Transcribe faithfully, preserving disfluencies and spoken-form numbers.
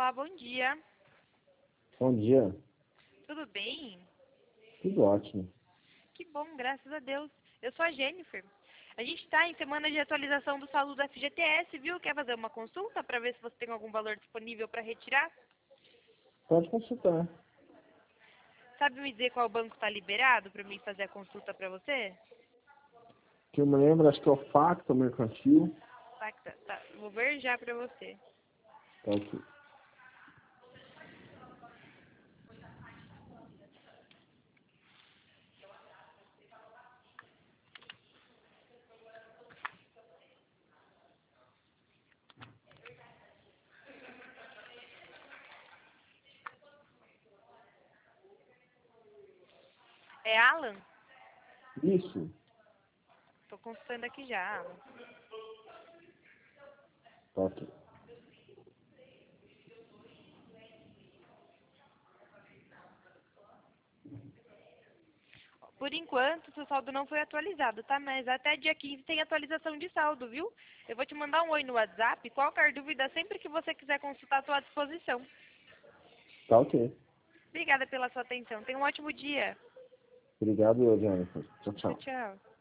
Olá, bom dia. Bom dia. Tudo bem? Tudo ótimo. Que bom, graças a Deus. Eu sou a Jennifer. A gente está em semana de atualização do saldo do F G T S, viu? Quer fazer uma consulta para ver se você tem algum valor disponível para retirar? Pode consultar. Sabe me dizer qual banco está liberado para mim fazer a consulta para você? Que eu me lembro, acho que é o Facto Mercantil. Tá, tá, tá. Vou ver já para você. Tá aqui. É Alan? Isso. Tô consultando aqui já, Alan. Tá aqui. Por enquanto, seu saldo não foi atualizado, tá? Mas até dia quinze tem atualização de saldo, viu? Eu vou te mandar um oi no WhatsApp. Qualquer dúvida, sempre que você quiser consultar, estou à disposição. Tá ok. Obrigada pela sua atenção. Tenha um ótimo dia. Obrigado, Jennifer. Tchau, Tchau, tchau. tchau.